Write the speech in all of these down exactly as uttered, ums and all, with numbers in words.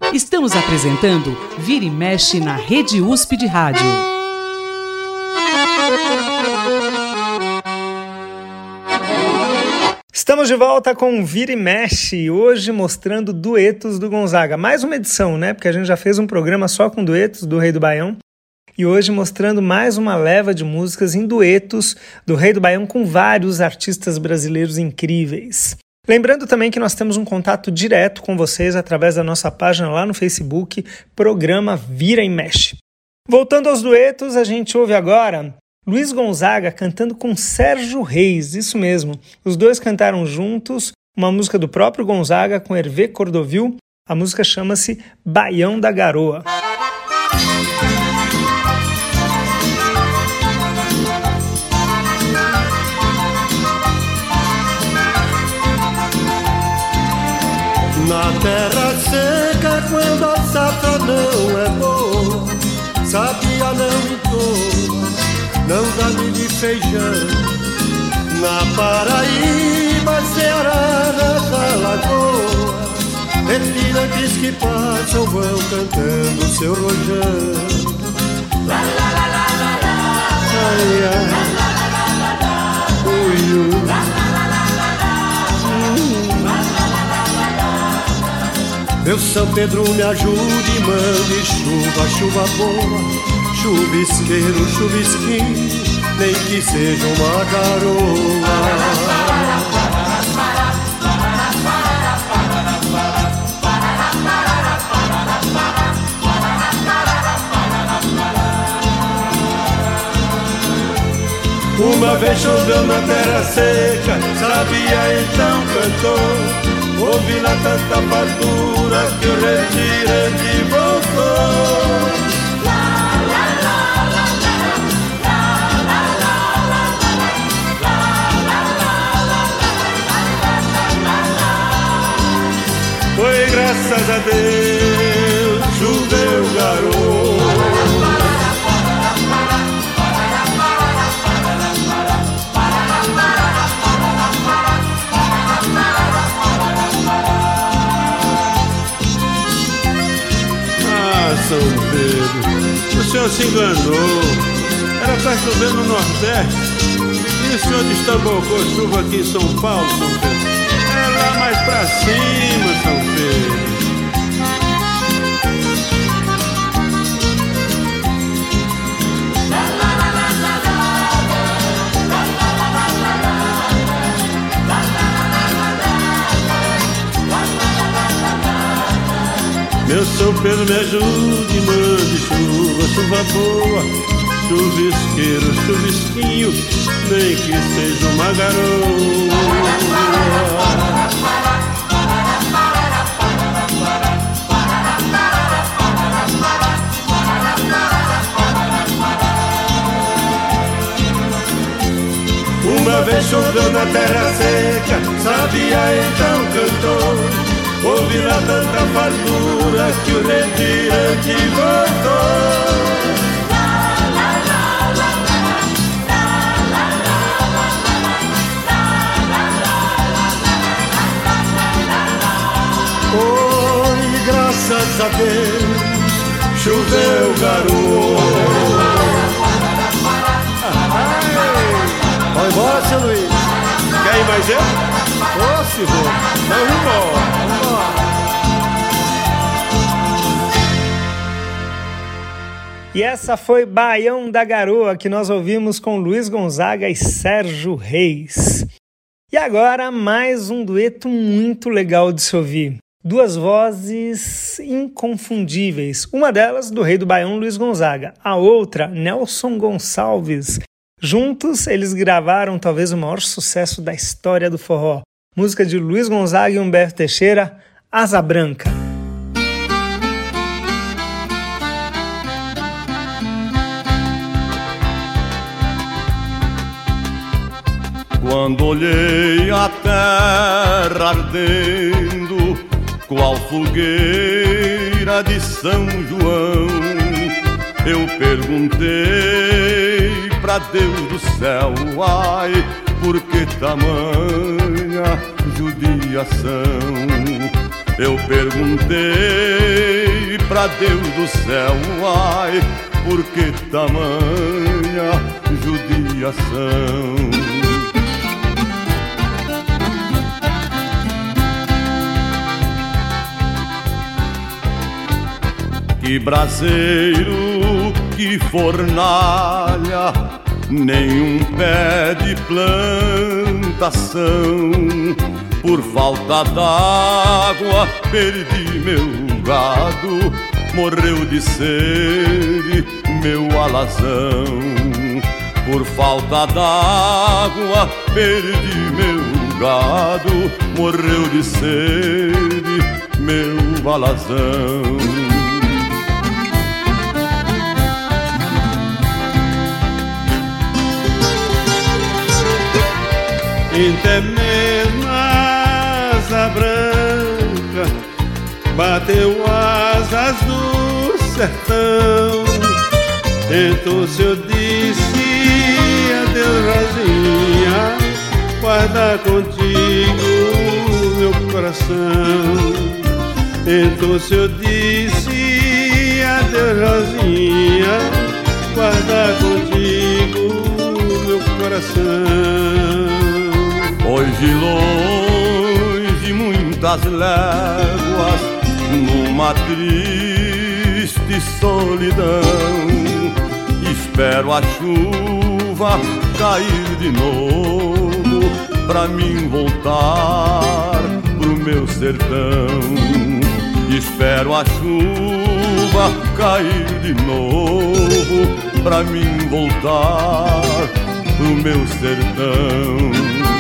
Estamos apresentando Vira e Mexe na Rede U S P de Rádio. Estamos de volta com Vira e Mexe, hoje mostrando duetos do Gonzaga. Mais uma edição, né? Porque a gente já fez um programa só com duetos do Rei do Baião. E hoje mostrando mais uma leva de músicas em duetos do Rei do Baião com vários artistas brasileiros incríveis. Lembrando também que nós temos um contato direto com vocês através da nossa página lá no Facebook, programa Vira e Mexe. Voltando aos duetos, a gente ouve agora Luiz Gonzaga cantando com Sérgio Reis, isso mesmo. Os dois cantaram juntos uma música do próprio Gonzaga com Hervé Cordovil. A música chama-se Baião da Garoa. Na terra seca, quando a safra não é boa, sabia não entoa, não dá milho e feijão. Na Paraíba, Ceará, nas alagoas, retirantes que passam vão cantando seu rojão. Lá, lá, lá, lá, lá, lá. Ai, ai. Lá, lá, lá, lá, lá, lá. Ui, ui. Lá, lá, lá, lá, lá, lá. Hum. Lá, lá, lá, lá, lá, lá. Meu São Pedro me ajude e mande chuva, chuva boa, chuvisqueiro, chuvisquinho, nem que seja uma garoa. Uma vez choveu na terra seca, sabia então cantou, ouvi lá tanta fartura que o retirante voltou. Foi graças a Deus, choveu garoto. Ah, São Pedro, o senhor se enganou. Era para chover no Nordeste e o senhor destambocou chuva aqui em São Paulo, São Pedro. É lá mais pra cima, São Pedro. Meu São Pedro, me ajude, mande chuva, chuva boa, chuvisqueiro, chuvisquinho, nem que seja uma garoa. Uma vez choveu na terra seca, sabia então cantou, ouvi lá tanta fartura que o retirante voltou. Oi, graças a Deus, choveu garoto. Vai embora, seu Luiz. Quer ir mais eu? Ô, se vou. Então vambora. E essa foi Baião da Garoa, que nós ouvimos com Luiz Gonzaga e Sérgio Reis. E agora, mais um dueto muito legal de se ouvir. Duas vozes inconfundíveis. Uma delas, do Rei do Baião, Luiz Gonzaga. A outra, Nelson Gonçalves. Juntos, eles gravaram talvez o maior sucesso da história do forró. Música de Luiz Gonzaga e Humberto Teixeira, Asa Branca. Quando olhei a terra ardendo, qual fogueira de São João, eu perguntei pra Deus do céu, ai, por que tamanha judiação? Eu perguntei pra Deus do céu, ai, por que tamanha judiação? Que braseiro, que fornalha, nenhum pé de plantação. Por falta d'água perdi meu gado, morreu de sede meu alazão. Por falta d'água perdi meu gado, morreu de sede meu alazão. Até mesmo a asa branca bateu asas no sertão. Então se eu disse adeus, Rosinha, guarda contigo meu coração. Então se eu disse adeus, Rosinha, guarda contigo meu coração. Hoje longe muitas léguas, numa triste solidão, espero a chuva cair de novo pra mim voltar pro meu sertão. Espero a chuva cair de novo pra mim voltar pro meu sertão.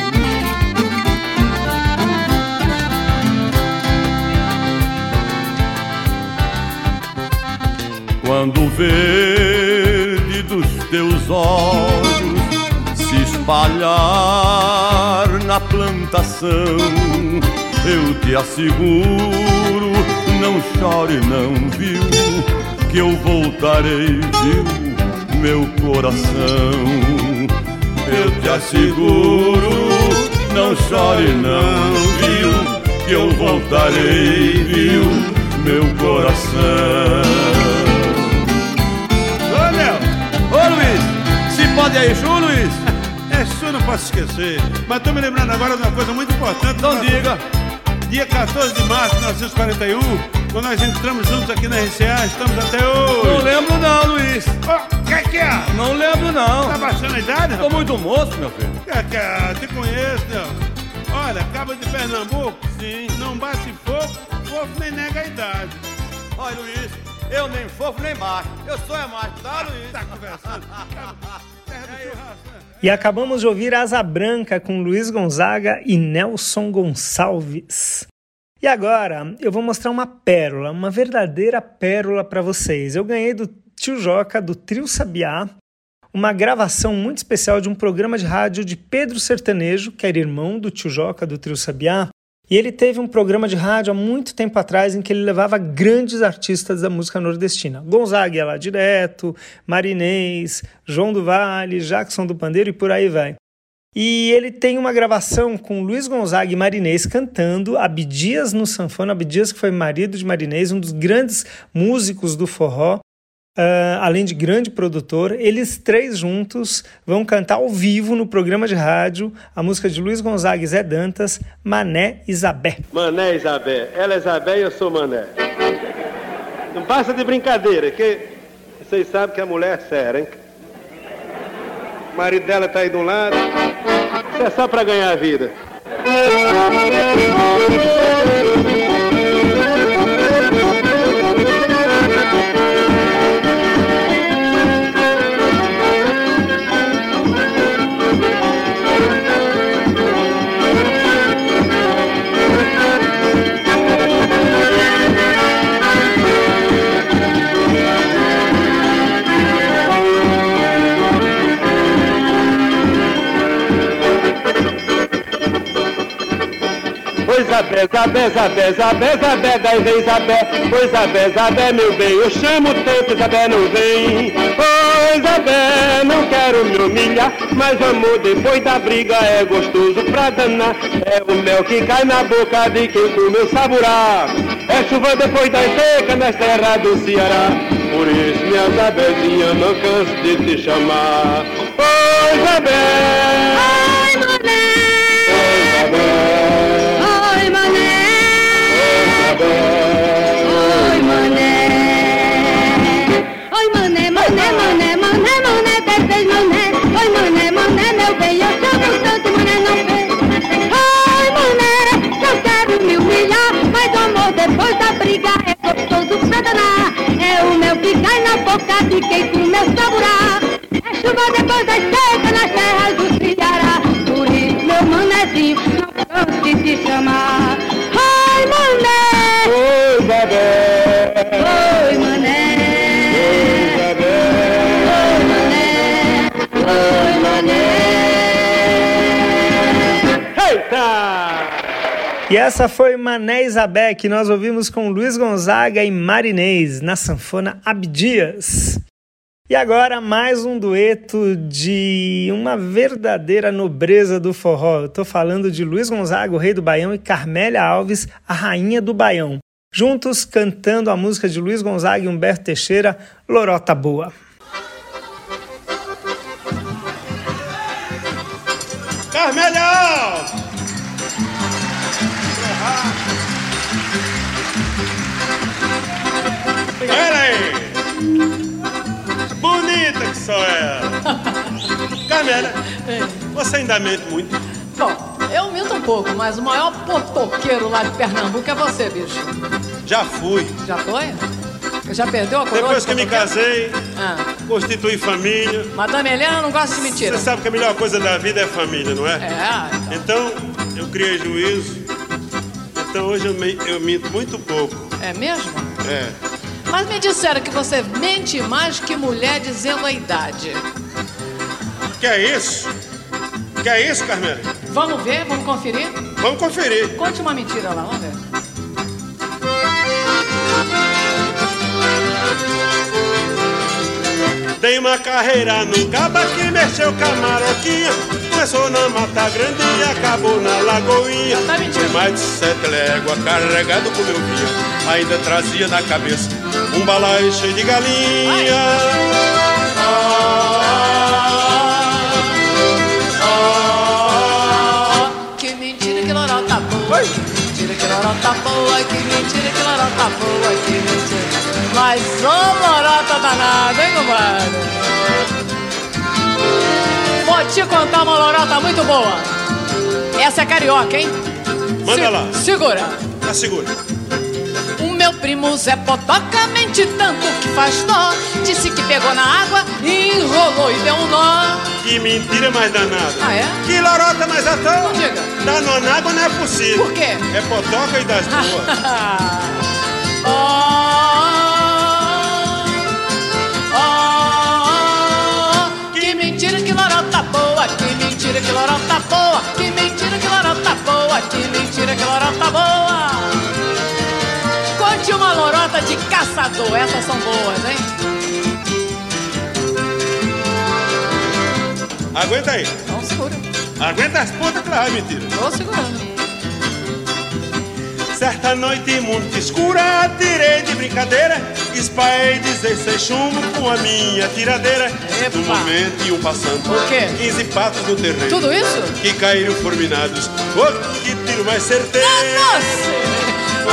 Quando o verde dos teus olhos se espalhar na plantação, eu te asseguro, não chore não, viu, que eu voltarei, viu, meu coração. Eu te asseguro, não chore não, viu, que eu voltarei, viu, meu coração. Ô Luiz, se pode aí, Chu, Luiz? É, isso eu não posso esquecer. Mas tô me lembrando agora de uma coisa muito importante. Então diga. Dia quatorze de março de mil novecentos e quarenta e um, quando nós entramos juntos aqui na R C A, estamos até hoje. Não lembro não, Luiz. Ô, oh, que que é? Não lembro não. Tá baixando a idade, rapaz? Tô muito moço, meu filho. Que que é? Te conheço, não. Olha, Cabo de Pernambuco, sim, não bate fogo, fogo nem nega a idade. Olha, Luiz, eu nem fofo nem macho. Eu sou é macho, tá, Luiz? Tá conversando. Terra do churrasco, né? E acabamos de ouvir Asa Branca com Luiz Gonzaga e Nelson Gonçalves. E agora eu vou mostrar uma pérola, uma verdadeira pérola para vocês. Eu ganhei do Tio Joca, do Trio Sabiá, uma gravação muito especial de um programa de rádio de Pedro Sertanejo, que era irmão do Tio Joca, do Trio Sabiá. E ele teve um programa de rádio há muito tempo atrás em que ele levava grandes artistas da música nordestina. Gonzaga ia lá direto, Marinês, João do Vale, Jackson do Pandeiro e por aí vai. E ele tem uma gravação com Luiz Gonzaga e Marinês cantando Abdias no sanfona. Abdias, que foi marido de Marinês, um dos grandes músicos do forró, uh, além de grande produtor. Eles três juntos vão cantar ao vivo no programa de rádio a música de Luiz Gonzaga e Zé Dantas, Mané e Zabé. Mané e Zabé. Ela é Zabé e eu sou Mané. Não passa de brincadeira, que vocês sabem que a mulher é séria, hein? O marido dela tá aí de um lado, isso é só pra ganhar a vida. Zabé, Zabé, Zabé, Zabé, Zabé, Zabé, daí vem Zabé. Oi, Zabé, Zabé, meu bem, eu chamo tanto, Zabé não vem. Oi, Zabé, não quero me humilhar, mas amor, depois da briga é gostoso pra danar. É o mel que cai na boca de quem comeu saburar. É chuva depois da seca nas terras do Ceará. Por isso, minha Zabézinha, não canso de te chamar. Oi, Zabé. Oi, mané. Oi, Zabé. Oi, mané. Oi, mané. Oi, mané, mané, mané, mané, mané, dez mané. Oi, mané, mané, meu bem, eu chamo tanto, mané, não vem. Oi, mané, não quero me humilhar, mas o amor depois da briga é gostoso pra danar. É o mel que cai na boca de quem comeu saburar. É chuva depois da seca nas terras do Ceará. Por isso, meu manézinho, não canso de te chamar. Oi, mané. Oi, Zabé. Oi, mané. Oi, Zabé. Oi, mané. Oi, mané. Eita! E essa foi Mané e Zabé, que nós ouvimos com Luiz Gonzaga e Marinês, na sanfona Abdias. E agora mais um dueto de uma verdadeira nobreza do forró. Eu tô falando de Luiz Gonzaga, o rei do Baião, e Carmélia Alves, a rainha do Baião. Juntos cantando a música de Luiz Gonzaga e Humberto Teixeira, Lorota Boa. Carmélia Alves! Pera aí! Bonita que só ela! Carmélia, você ainda mente muito? Bom, eu minto um pouco, mas o maior potoqueiro lá de Pernambuco é você, bicho. Já fui. Já foi? Já perdeu a coroa? Depois que me casei, ah. constituí família. Madame Helena não gosta de mentira. Você sabe que a melhor coisa da vida é família, não é? É. Então, eu criei juízo. Então hoje eu, me, eu minto muito pouco. É mesmo? É. Mas me disseram que você mente mais que mulher dizendo a idade. Que é isso? Que é isso, Carmélia? Vamos ver? Vamos conferir? Vamos conferir. Conte uma mentira lá, vamos ver. Dei uma carreira num caba que mexeu com a maroquinha. Começou na Mata Grande e acabou na Lagoinha. Tá mentindo. Mais de sete léguas carregado com meu vinha. Ainda trazia na cabeça um balaio cheio de galinha. Ah, ah, que mentira que lorota boa. Oi. Que mentira que lorota boa. Que mentira que lorota boa. Que mentira. Mas ô lorota danada, hein, compadre? Vou te contar uma lorota muito boa. Essa é carioca, hein? Manda Se- lá. Segura. Tá seguro. O meu primo Zé Potoca mente tanto que faz dó. Disse que pegou na água, enrolou e deu um nó. Que mentira mais danada. Ah, é? Que lorota mais à toa. Não diga. Da nonágua não é possível. Por quê? É potoca e das duas. Oh, oh, que mentira que lorota boa. Que mentira que lorota boa. Que mentira que lorota boa. Que mentira que lorota boa. Conte uma lorota de caçador. Essas são boas, hein? Aguenta aí. Então segura. Aguenta as pontas que lá vai mentira. Tô segurando. Certa noite muito escura, tirei de brincadeira, espalhei dezesseis chumbo com a minha tiradeira. Epa. No momento iam passando O quê? quinze patos no terreno, Tudo isso? que caíram fulminados. Oh, que tiro mais certeiro! Nossa!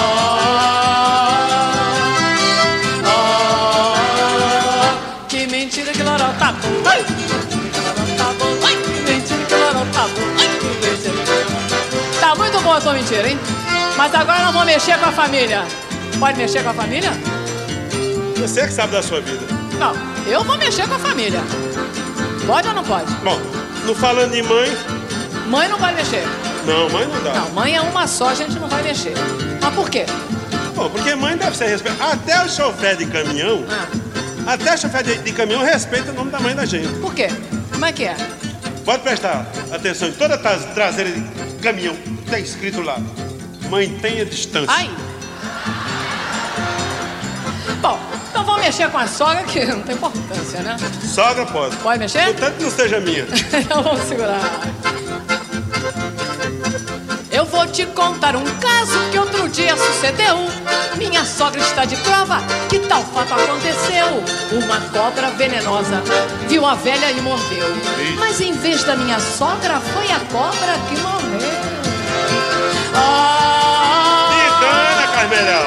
Oh, que mentira que lorota boa. Ai, que lorota boa. Ai, que mentira que lorota boa. Ai, que mentira. Tá muito boa a tua mentira, hein? Mas agora nós vamos mexer com a família. Pode mexer com a família? Você que sabe da sua vida. Não, eu vou mexer com a família. Pode ou não pode? Bom, não falando de mãe, Mãe não vai mexer. não, mãe não dá. Não, mãe é uma só, a gente não vai mexer. Mas por quê? Bom, porque mãe deve ser respeitada. Até o chofer de caminhão, Ah, até o chofer de, de caminhão respeita o nome da mãe da gente. por quê? Como é que é? Pode prestar atenção em toda a traseira de caminhão, tem escrito lá. Mantenha distância. Ai! Bom, então vamos mexer com a sogra, que não tem importância, né? Sogra pode. Pode mexer? Contanto que não seja minha. Então vamos segurar. Eu vou te contar um caso que outro dia sucedeu. Minha sogra está de prova que tal fato aconteceu. Uma cobra venenosa viu a velha e mordeu. Mas em vez da minha sogra, foi a cobra que morreu. Ah, Engana, Carmelhal.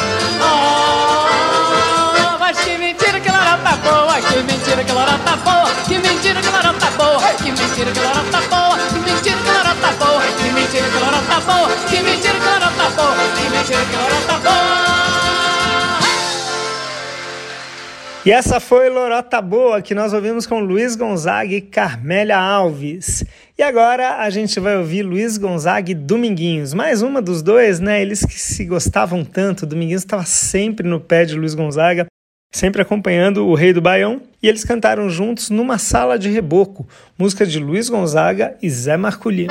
Ah, mas que mentira que ela tá boa. Que mentira que ela tá boa. Que mentira que ela tá boa. Que mentira que ela tá boa. Que mentira que ela tá boa. Que mentira que ela tá boa. Que mentira que ela tá boa. Que mentira que ela tá boa. E essa foi Lorota Boa, que nós ouvimos com Luiz Gonzaga e Carmélia Alves. E agora a gente vai ouvir Luiz Gonzaga e Dominguinhos. Mais uma dos dois, né? Eles que se gostavam tanto. Dominguinhos estava sempre no pé de Luiz Gonzaga, sempre acompanhando o Rei do Baião. E eles cantaram juntos Numa Sala de Reboco, música de Luiz Gonzaga e Zé Marculino.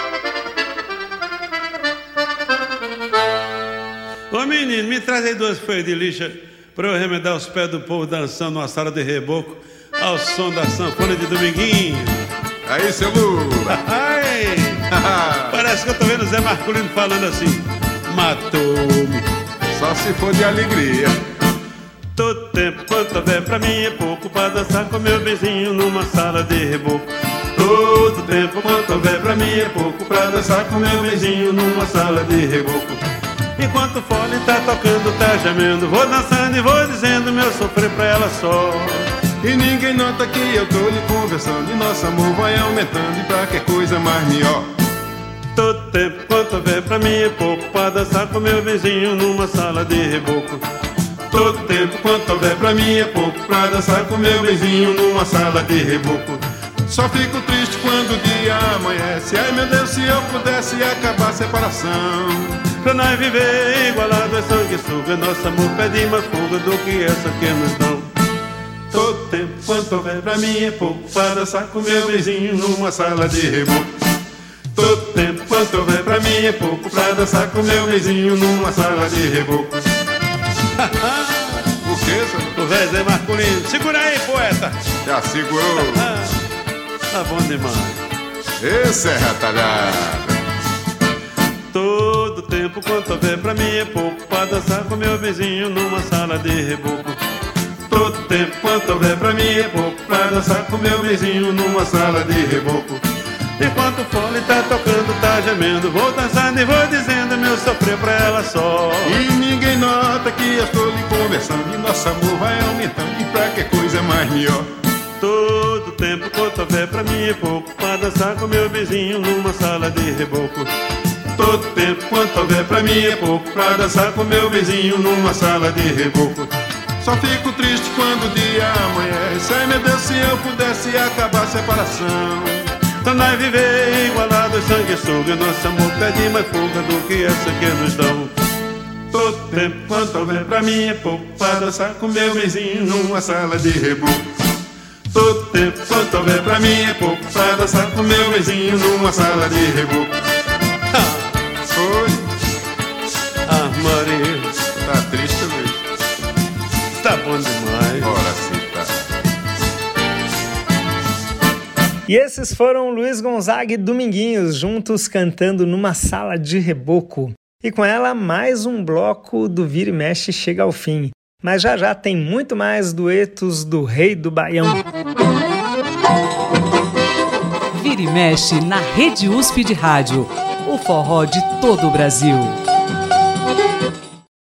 Ô menino, me traz aí duas folhas de lixa pra eu remedar os pés do povo dançando numa sala de reboco ao som da sanfona de Dominguinho. Aí, seu Lula. Ai, parece que eu tô vendo o Zé Marculino falando assim: matou-me. Só se for de alegria. Todo tempo quanto houver pra mim é pouco pra dançar com meu vizinho numa sala de reboco. Todo tempo quanto houver pra mim é pouco pra dançar com meu vizinho numa sala de reboco. Enquanto o fole tá tocando, tá gemendo, vou dançando e vou dizendo meu sofrer pra ela só. E ninguém nota que eu tô lhe conversando e nosso amor vai aumentando e pra que coisa mais melhor. Todo tempo quanto houver pra mim é pouco pra dançar com meu vizinho numa sala de reboco. Todo tempo quanto houver pra mim é pouco pra dançar com meu vizinho numa sala de reboco. Só fico triste quando o dia amanhece. Ai meu Deus, se eu pudesse acabar a separação. Pra nós viver igualado é sanguessuga, nosso amor pede mais fuga do que essa que nos dão. Todo tempo quanto houver pra mim é pouco pra dançar com meu vizinho numa sala de reboco. Todo tempo quanto houver pra mim é pouco pra dançar com meu vizinho numa sala de reboco. O que, senhor? O velho Zé Marculino. Segura aí, poeta. Já segurou. Tá bom demais. Esse é retalhado. Todo tempo quanto houver pra mim é pouco pra dançar com meu vizinho numa sala de reboco. Todo tempo quanto houver pra mim é pouco pra dançar com meu vizinho numa sala de reboco. Enquanto o fole tá tocando, tá gemendo, vou dançando e vou dizendo meu sofrer pra ela só. E ninguém nota que eu estou lhe conversando e nosso amor vai aumentando e pra que coisa mais melhor. Todo tempo quanto houver pra mim é pouco pra dançar com meu vizinho numa sala de reboco. Todo tempo quanto houver pra mim é pouco pra dançar com meu vizinho numa sala de reboco. Só fico triste quando o dia amanhece. Ai meu Deus, se eu pudesse acabar a separação. Pra nós viver igualados, sanguessuga, nosso amor pede mais fuga do que essa que nos dão. Todo tempo quanto houver pra mim é pouco pra dançar com meu vizinho numa sala de reboco. Todo tempo quanto houver pra mim é pouco pra dançar com meu vizinho numa sala de reboco. Foi. Ah, Maria. Tá triste, Luiz? Tá bom demais. Ora sim, tá. E esses foram Luiz Gonzaga e Dominguinhos, juntos cantando Numa Sala de Reboco. E com ela, mais um bloco do Vira e Mexe chega ao fim. Mas já já tem muito mais duetos do Rei do Baião. Vira e Mexe na Rede U S P de Rádio. O forró de todo o Brasil.